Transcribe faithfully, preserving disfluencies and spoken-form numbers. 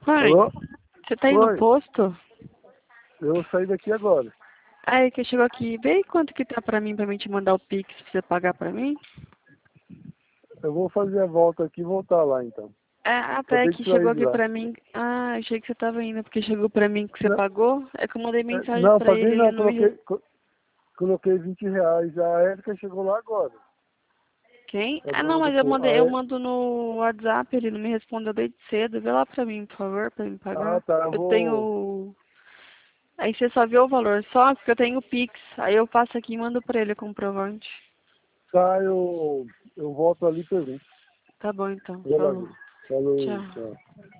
Pai, Alô? você tá aí no Oi, posto? eu saí daqui agora. Aí que chegou aqui, vê aí quanto que tá pra mim, pra mim te mandar o Pix pra você pagar pra mim? Eu vou fazer a volta aqui e voltar lá então. É, até Acabei que de sair chegou de aqui lá. pra mim. Ah, achei que você tava indo, porque chegou pra mim que você Não, pagou. É que eu mandei é, mensagem não, pra ele, paguei ele não, não me... coloquei, Re... co- coloquei vinte reais. A Érica chegou lá agora. Quem? A Ah, não, dona do mas eu posto. mandei, Ah, eu é? mando no WhatsApp, ele não me respondeu desde cedo. Vê lá pra mim, por favor, pra me Ah, pagar. tá, eu Eu vou. tenho... Aí você só vê o valor, só porque eu tenho o Pix. Aí eu passo aqui e mando pra ele o comprovante. Tá, eu, eu volto ali e pergunto. Tá bom então, Vou lá falou. ver. Falou, Tchau. tchau.